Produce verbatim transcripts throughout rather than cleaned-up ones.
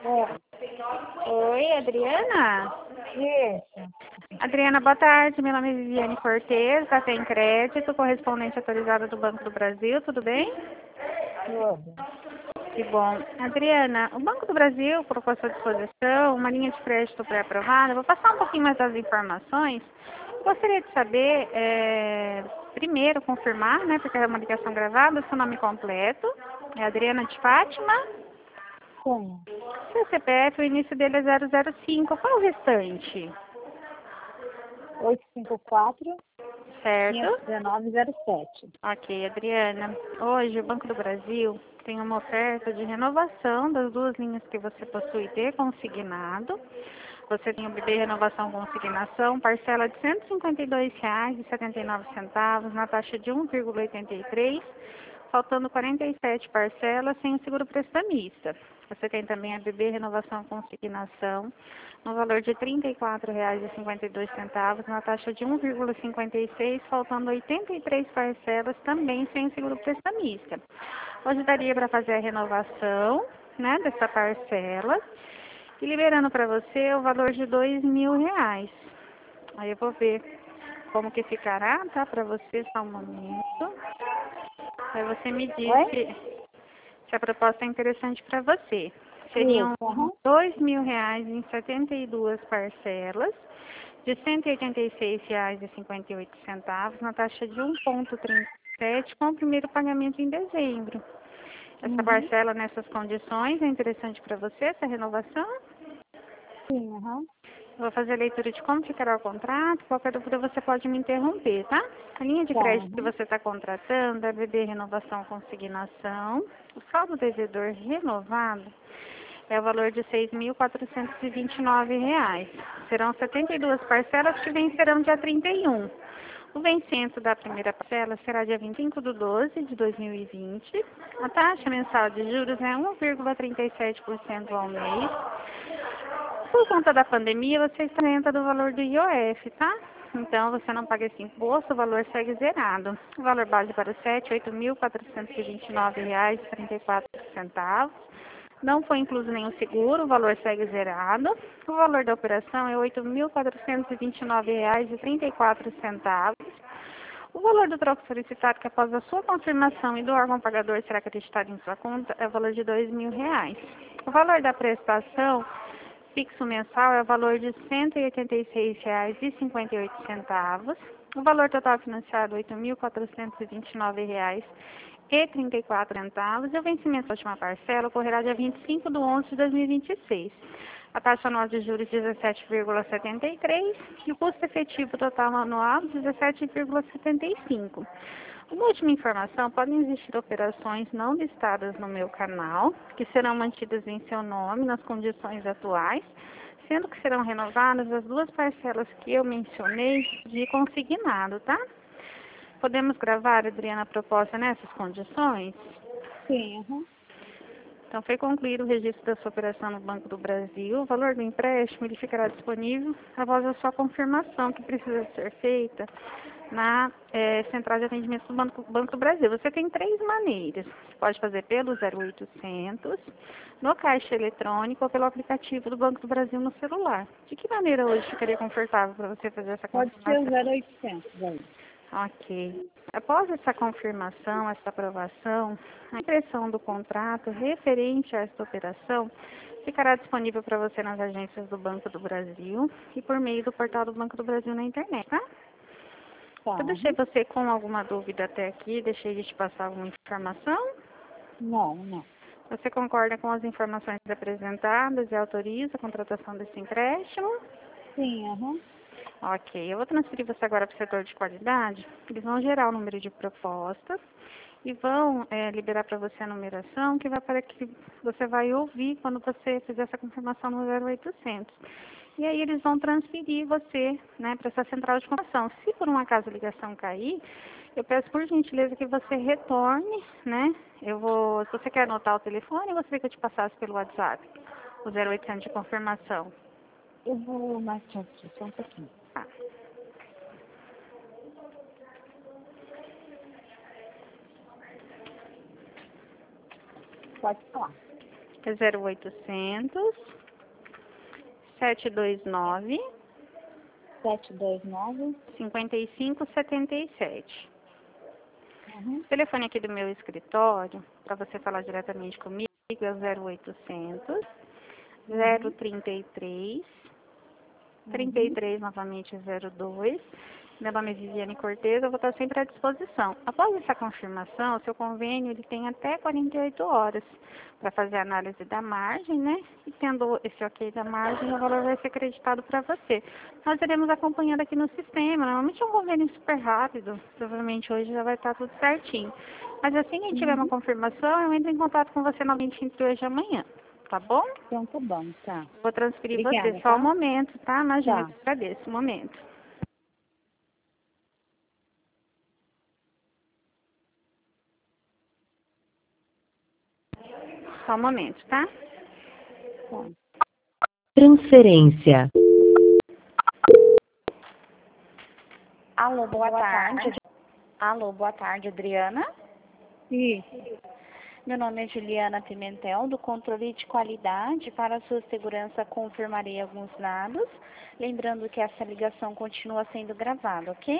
É, Oi, Adriana? isso. Adriana, boa tarde. Meu nome é Viviane Cortez, da Tem Crédito, correspondente autorizada do Banco do Brasil. Tudo bem? Tudo. Que bom. Adriana, o Banco do Brasil colocou à sua disposição uma linha de crédito pré-aprovada. Vou passar um pouquinho mais das informações. Gostaria de saber, é, primeiro, confirmar, né, porque é uma ligação gravada, seu nome completo. É Adriana de Fátima. Sim. Seu C P F, o início dele é zero zero cinco. Qual o restante? oito cinco quatro, Certo? cinco um nove zero sete. Ok, Adriana. Hoje o Banco do Brasil tem uma oferta de renovação das duas linhas que você possui ter consignado. Você tem o B B Renovação Consignação, parcela de cento e cinquenta e dois reais e setenta e nove centavos na taxa de um vírgula oitenta e três, faltando quarenta e sete parcelas sem o seguro prestamista. Você tem também a B B Renovação Consignação, no valor de trinta e quatro reais e cinquenta e dois centavos, na taxa de um vírgula cinquenta e seis, faltando oitenta e três parcelas também sem seguro prestamista. Hoje daria para fazer a renovação, né, dessa parcela e liberando para você o valor de dois mil reais. Aí eu vou ver como que ficará, tá, para você, só um momento. Aí você me diz Oi? se, se a proposta é interessante para você. Seriam Isso, aham. dois mil reais em setenta e duas parcelas, de cento e oitenta e seis reais e cinquenta e oito centavos, na taxa de um vírgula trinta e sete, com o primeiro pagamento em dezembro. Essa Uhum. parcela nessas condições é interessante para você, essa renovação? Sim, aham. Vou fazer a leitura de como ficará o contrato. Qualquer dúvida você pode me interromper, tá? A linha de Tá, crédito que aham. você está contratando é B B Renovação Consignação. O saldo devedor renovado é o valor de seis mil quatrocentos e vinte e nove reais. Serão setenta e duas parcelas que vencerão dia trinta e um. O vencimento da primeira parcela será dia vinte e cinco de doze de dois mil e vinte. A taxa mensal de juros é um vírgula trinta e sete por cento ao mês. Por conta da pandemia, você está isenta do valor do I O F, tá? Então, você não paga esse imposto, o valor segue zerado. O valor base para o sete, oito mil quatrocentos e vinte e nove reais e trinta e quatro centavos. Não foi incluso nenhum seguro, o valor segue zerado. O valor da operação é oito mil quatrocentos e vinte e nove reais e trinta e quatro centavos. O valor do troco solicitado, que após a sua confirmação e do órgão pagador será acreditado em sua conta, é o valor de dois mil reais. O valor da prestação fixo mensal é o valor de cento e oitenta e seis reais e cinquenta e oito centavos. O valor total financiado, oito mil quatrocentos e vinte e nove reais e trinta e quatro centavos. E o vencimento da última parcela ocorrerá dia vinte e cinco de onze de dois mil e vinte e seis. A taxa anual de juros dezessete vírgula setenta e três e o custo efetivo total anual dezessete vírgula setenta e cinco. Uma última informação, podem existir operações não listadas no meu canal, que serão mantidas em seu nome nas condições atuais, sendo que serão renovadas as duas parcelas que eu mencionei de consignado, tá? Podemos gravar, Adriana, a proposta nessas condições? Sim, aham. Então, foi concluído o registro da sua operação no Banco do Brasil. O valor do empréstimo ele ficará disponível após a sua confirmação, que precisa ser feita na eh, central de atendimento do Banco, Banco do Brasil. Você tem três maneiras. Você pode fazer pelo zero oitocentos, no caixa eletrônico ou pelo aplicativo do Banco do Brasil no celular. De que maneira hoje ficaria confortável para você fazer essa Pode ser o confirmação? zero oitocentos aí. Ok. Após essa confirmação, essa aprovação, a impressão do contrato referente a esta operação ficará disponível para você nas agências do Banco do Brasil e por meio do portal do Banco do Brasil na internet, tá? Tá, Eu deixei aham. você com alguma dúvida até aqui, deixei de te passar alguma informação. Não, não. Você concorda com as informações apresentadas e autoriza a contratação desse empréstimo? Sim, aham. Ok, eu vou transferir você agora para o setor de qualidade. Eles vão gerar o número de propostas e vão é, liberar para você a numeração que vai para que você vai ouvir quando você fizer essa confirmação no zero oitocentos. E aí eles vão transferir você, né, para essa central de computação. Se por um acaso a ligação cair, eu peço por gentileza que você retorne, né? Eu vou, se você quer anotar o telefone, eu gostaria que eu te passasse pelo WhatsApp, o zero oitocentos de confirmação. Eu vou marcar aqui, só um pouquinho. Tá. Pode falar. É zero oitocentos, sete dois nove, sete dois nove. cinquenta e cinco setenta e sete. Uhum. O telefone aqui do meu escritório, para você falar diretamente comigo, é o zero oitocentos, zero trinta e três, trinta e três, novamente zero dois. Meu nome é Viviane Cortez, eu vou estar sempre à disposição. Após essa confirmação, o seu convênio ele tem até quarenta e oito horas para fazer a análise da margem, né? E tendo esse ok da margem, o valor vai ser acreditado para você. Nós iremos acompanhando aqui no sistema. Normalmente é um convênio super rápido, provavelmente hoje já vai estar tudo certinho. Mas assim que tiver uma Uhum. confirmação, eu entro em contato com você novamente entre hoje e amanhã, tá bom? Então tá bom, tá. Vou transferir você, Obrigada, só um tá? momento, tá? Imagina, eu Tá. que agradeço, um momento. Só um momento, tá? Tá. Transferência. Alô, boa, Boa tarde. tarde. Alô, boa tarde, Adriana. Sim. Meu nome é Juliana Pimentel, do controle de qualidade. Para a sua segurança, confirmarei alguns dados. Lembrando que essa ligação continua sendo gravada, ok?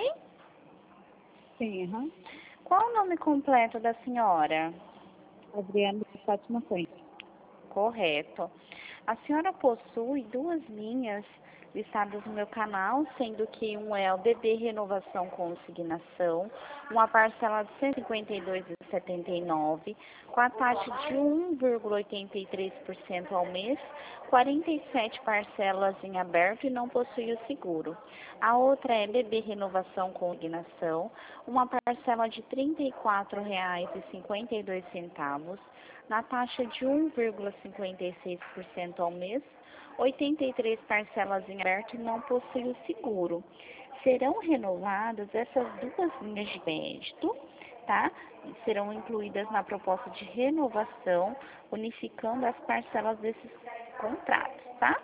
Sim, aham. Qual o nome completo da senhora? Adriana de Fátima Coelho. Correto. A senhora possui duas linhas listadas no meu canal, sendo que um é o B B Renovação Consignação, uma parcela de cento e cinquenta e dois reais e setenta e nove centavos, com a taxa de um vírgula oitenta e três por cento ao mês, quarenta e sete parcelas em aberto e não possui o seguro. A outra é B B Renovação Consignação, uma parcela de trinta e quatro reais e cinquenta e dois centavos, na taxa de um vírgula cinquenta e seis por cento ao mês, oitenta e três parcelas em aberto e não possui o seguro. Serão renovadas essas duas linhas de crédito, tá? Serão incluídas na proposta de renovação, unificando as parcelas desses contratos, tá?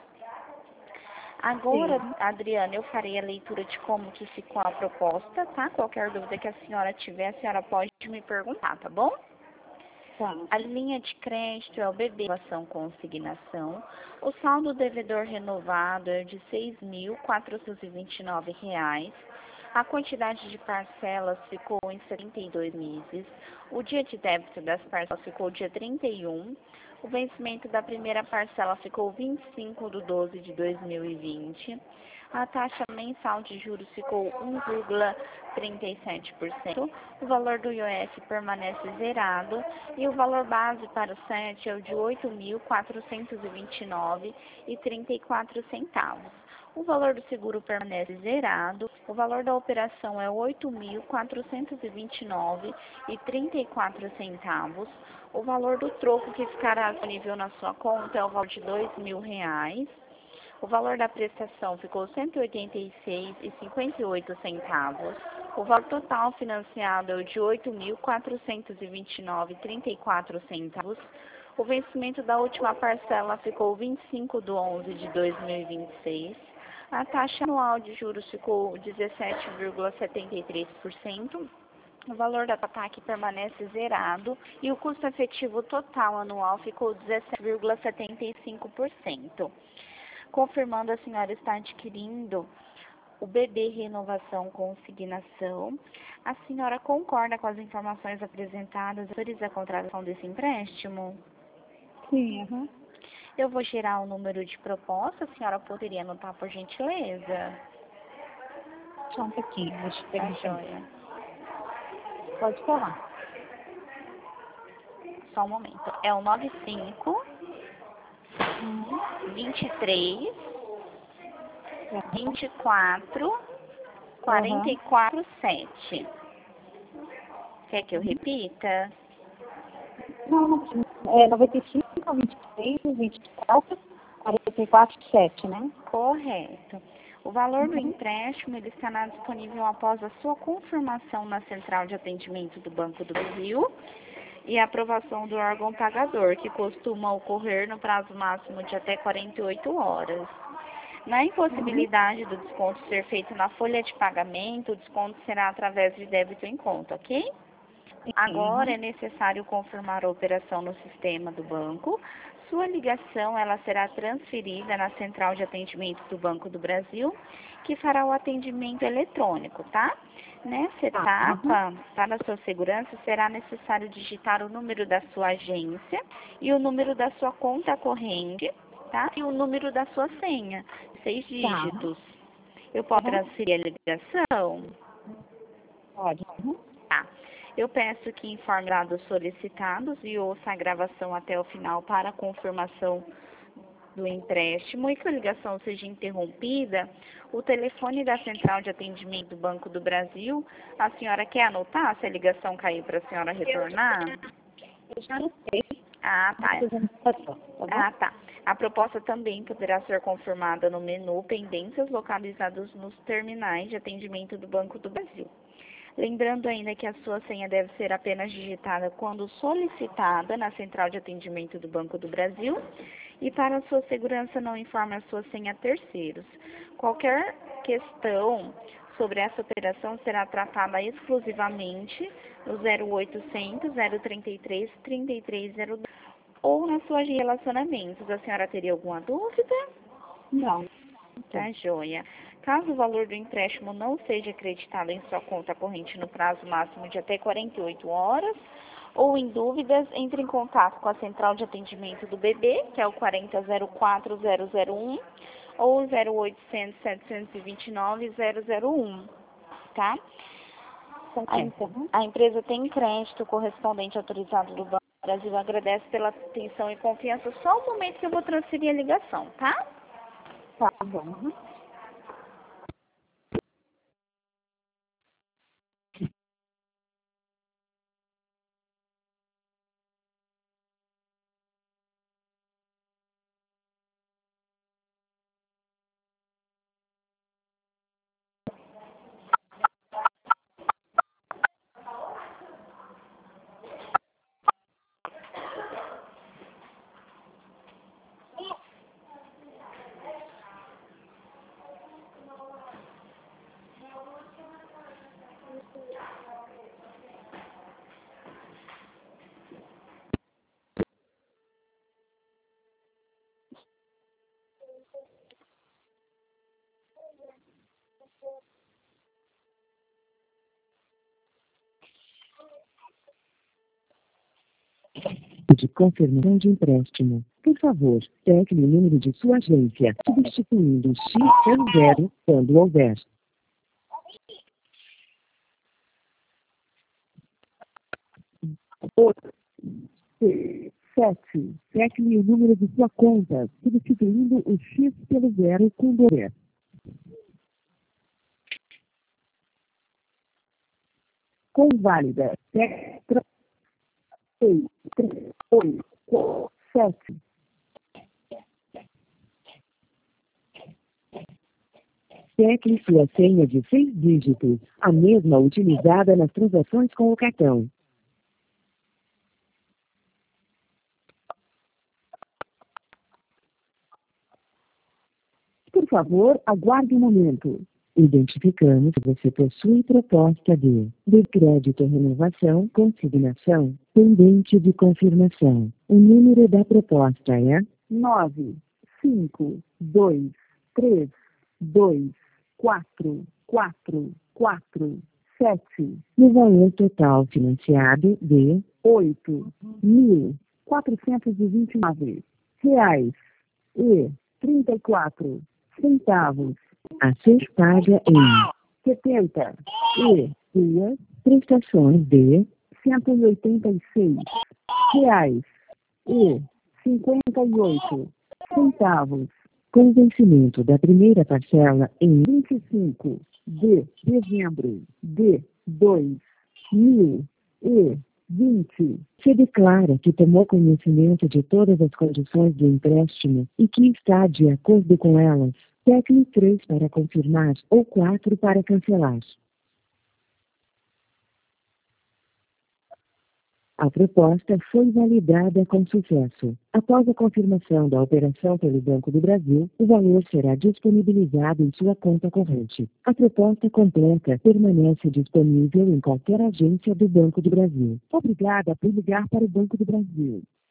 Agora, Sim. Adriana, eu farei a leitura de como que ficou a proposta, tá? Qualquer dúvida que a senhora tiver, a senhora pode me perguntar, tá bom? Tá. A linha de crédito é o B B Renovação Consignação. O saldo devedor renovado é de seis mil quatrocentos e vinte e nove reais. A quantidade de parcelas ficou em setenta e dois meses. O dia de débito das parcelas ficou dia trinta e um. O vencimento da primeira parcela ficou vinte e cinco de doze de dois mil e vinte. A taxa mensal de juros ficou um vírgula trinta e sete por cento. O valor do I O F permanece zerado e o valor base para o S E T é o de oito mil quatrocentos e vinte e nove reais e trinta e quatro centavos. O valor do seguro permanece zerado. O valor da operação é oito mil quatrocentos e vinte e nove reais e trinta e quatro centavos. O valor do troco que ficará disponível na sua conta é o valor de dois mil reais. O valor da prestação ficou cento e oitenta e seis reais e cinquenta e oito centavos. O valor total financiado é o de oito mil quatrocentos e vinte e nove reais e trinta e quatro centavos. O vencimento da última parcela ficou vinte e cinco de onze de dois mil e vinte e seis. A taxa anual de juros ficou dezessete vírgula setenta e três por cento. O valor da T A C permanece zerado e o custo efetivo total anual ficou dezessete vírgula setenta e cinco por cento. Confirmando, a senhora está adquirindo o B B Renovação Consignação. A senhora concorda com as informações apresentadas e a contratação desse empréstimo? Sim, aham. Eu vou gerar o número de proposta, a senhora poderia anotar por gentileza? Só um pouquinho, deixa eu pegar Tá um pouquinho. joia. Pode falar. Só um momento. É o nove cinco, Uhum. vinte e três, Aham. vinte e quatro, quarenta e quatro, sete. Quer que eu repita? Não, não precisa. É noventa e cinco, vinte e três, vinte e quatro, quarenta e quatro, sete, né? Correto. O valor do empréstimo ele estará disponível após a sua confirmação na Central de Atendimento do Banco do Brasil e a aprovação do órgão pagador, que costuma ocorrer no prazo máximo de até quarenta e oito horas. Na impossibilidade do desconto ser feito na folha de pagamento, o desconto será através de débito em conta, ok? Agora é necessário confirmar a operação no sistema do banco. sua ligação ela será transferida na central de atendimento do Banco do Brasil, que fará o atendimento eletrônico, tá? Nessa etapa, para a sua segurança, será necessário digitar o número da sua agência e o número da sua conta corrente, tá? E o número da sua senha, seis dígitos. Eu posso transferir a ligação? Pode. Tá. Eu peço que informe dados solicitados e ouça a gravação até o final para a confirmação do empréstimo e que a ligação seja interrompida. O telefone da Central de Atendimento do Banco do Brasil, a senhora quer anotar se a ligação cair para a senhora retornar? Eu já anotei. Ah, tá. Ah, tá. A proposta também poderá ser confirmada no menu Pendências localizados nos terminais de atendimento do Banco do Brasil. Lembrando ainda que a sua senha deve ser apenas digitada quando solicitada na Central de Atendimento do Banco do Brasil e para a sua segurança não informe a sua senha a terceiros. Qualquer questão sobre essa operação será tratada exclusivamente no zero oitocentos, zero trinta e três, trinta e três zero dois ou na sua de relacionamentos. A senhora teria alguma dúvida? Não. Tá, joia. Caso o valor do empréstimo não seja acreditado em sua conta corrente no prazo máximo de até quarenta e oito horas, ou em dúvidas, entre em contato com a Central de Atendimento do B B, que é o quarenta zero quatro zero zero um, ou zero oitocentos, setecentos e vinte e nove, zero zero um, tá? A, em- a empresa tem crédito correspondente autorizado do Banco do Brasil. Agradece pela atenção e confiança. Só um momento que eu vou transferir a ligação, tá? Tá bom. De confirmação de empréstimo. Por favor, tecle o número de sua agência, substituindo o X pelo zero, quando houver. oito, seis, sete. Tecle o número de sua conta, substituindo o X pelo zero, quando houver. Com válida. Tecle seis, três, oito, quatro, sete. Tecle sua senha de seis dígitos, a mesma utilizada nas transações com o cartão. Por favor, aguarde um momento. Identificamos que você possui proposta de, de crédito renovação consignação, pendente de confirmação. O número da proposta é nove, cinco, dois, três, dois, quatro, quatro, quatro, sete. No valor total financiado de oito mil quatrocentos e vinte e nove reais e trinta e quatro centavos. A ser paga em setenta e duas prestações de cento e oitenta e seis reais e cinquenta e oito centavos, com vencimento da primeira parcela em vinte e cinco de dezembro de dois mil e vinte. Se declara que tomou conhecimento de todas as condições do empréstimo e que está de acordo com elas. Tecle três para confirmar ou quatro para cancelar. A proposta foi validada com sucesso. Após a confirmação da operação pelo Banco do Brasil, o valor será disponibilizado em sua conta corrente. A proposta completa permanece disponível em qualquer agência do Banco do Brasil. Obrigada por ligar para o Banco do Brasil.